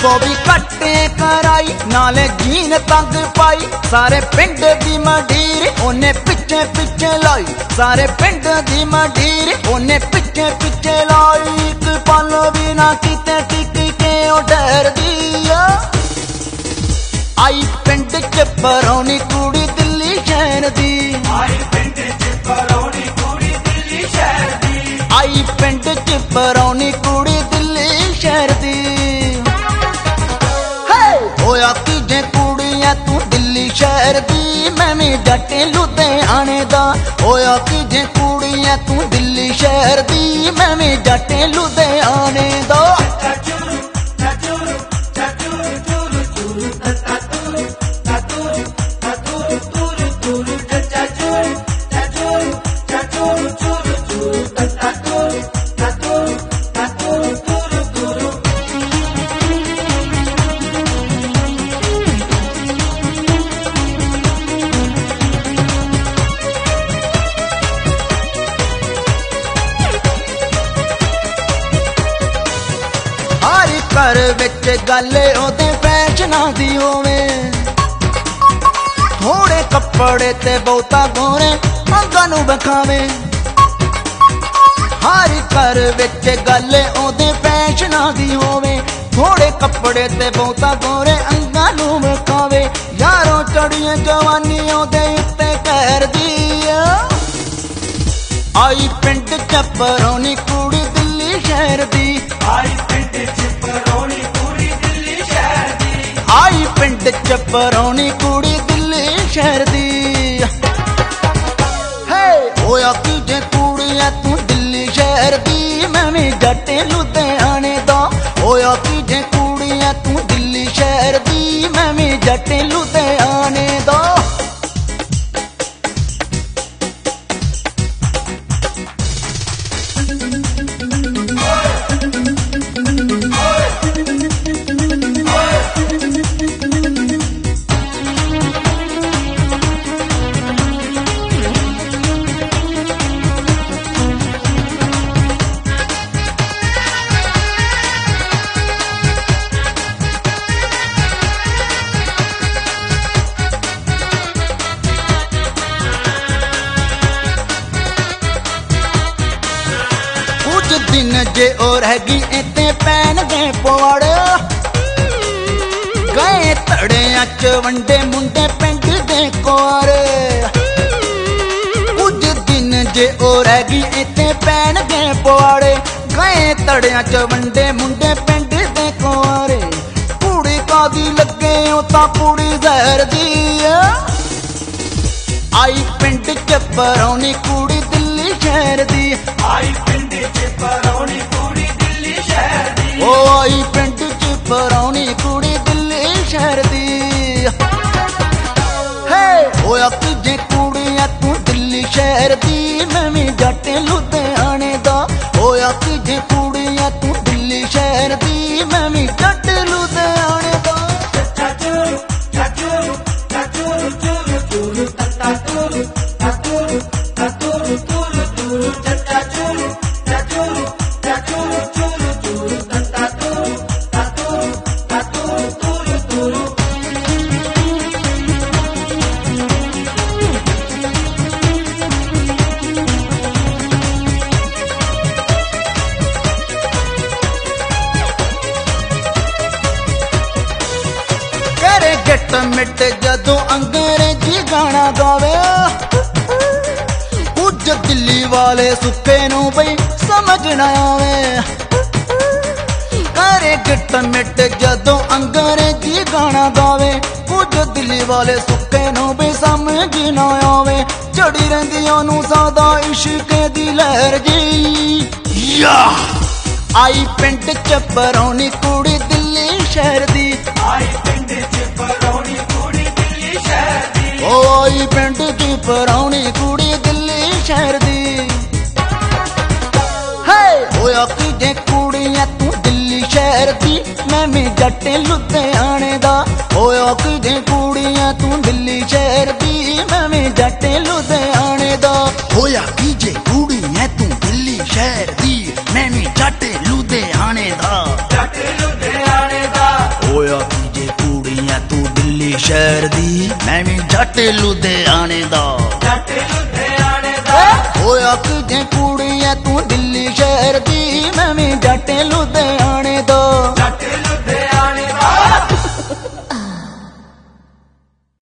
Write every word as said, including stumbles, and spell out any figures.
बॉबी कट्टे कराई नाले जीन तंग पाई सारे पिंड दी मंडीर ओने पिछे पिछे लाई सारे पिंड दी मंडीर ओने पिछे पिछे लाई एक पल भी ना किते टिकी के ओ डर दिया आई पिंड च परौनी कुड़ी दिल्ली शहर दी आई पिंड च परौनी कुड़ी दिल्ली शहर दी आई पिंड च परौनी कुड़ी दिल्ली शहर दी होया कि जे कुड़ियां तू दिल्ली शहर दी मैं भी जट्टे लुधियाने दा होया कि जे कुड़ियां तू दिल्ली शहर दी मैं भी जट्टे लुधियाने दा घर विच गल ओदे फैशना दी होवे थोड़े कपड़े ते बहुता गोरे अंगां नूं विखावे हर घर विच गल ओदे फैशना दी होवे थोड़े कपड़े ते बहुता गोरे अंगां नूं विखावे यारों चढ़िए जवानी ओदे उत्ते कहर दी आई पिंड च परौनी कुड़ी दिल्ली शहर दी आई पिंड च परौनी कुड़ी दिल्ली शहर दी आई पिंड च परौनी कुड़ी दिल्ली शहर दी हे होया कि जे कुड़ियां तू दिल्ली शहर दी मैं भी जट्टे लुधियाने दा होया कि जे कुड़ियां तू दिल्ली शहर दी मैं भी जट्टे लुधियाने दा दिन जे और हैगी इते पैन गए पवाड़ गए धड़ियां च वंडे मुंडे पिंड दे कोर कुछ दिन जे और हैगी इते पैन गए पवाड़ गए धड़ियां च वंडे मुंडे पिंड दे कोर कुड़ी कादी लगे ओ तां कुड़ी जहर दी आई पिंड च परौनी कुड़ी दिल्ली शहर दी आई पिंड च परौनी कुड़ी दिल्ली शहर दी ओ आई पिंड च परौनी कुड़ी दिल्ली शहर दी हे होया कि जे कुड़ियां तू दिल्ली शहर दी मैं भी जट्टे लुधियाने दा होया कि जे कुड़ियां तू दिल्ली शहर दी मैं भी जट्टे लुधियाने दा गिट मिट जदों अंग्रेजी गाना गावे कुछ दिल्ली वाले सुखे नूं बई समझ ना आवे करे गिट मिट जदों अंग्रेजी गाना गावे कुछ दिल्ली वाले सुखे नूं बई समझ ना आवे चढ़ी रहिंदी ओनूं सदा इश्क दी लहर जी या आई पिंड च परौनी कुड़ी दिल्ली शहर दी आई पिंड च परौनी कुड़ी दिल्ली शहर दी ओ आई पिंड च परौनी कुड़ी दिल्ली शहर दी हे होया कि जे कुड़ियां तू दिल्ली शहर दी मैं भी जट्टे लुधियाने दा होया कि जे कुड़ियां तू दिल्ली शहर दी मैं भी जट्टे लुधियाने दा होया कि जे कुड़ियां तू दिल्ली शहर दी मैं भी जट्टे लुधियाने दा जट्टे लुधियाने दा शहर दी मैं भी जट लुधियाने दा जट लुधियाने दा होया कि कुड़ी है तू दिल्ली शहर दी मैं भी जट लुधियाने दा जट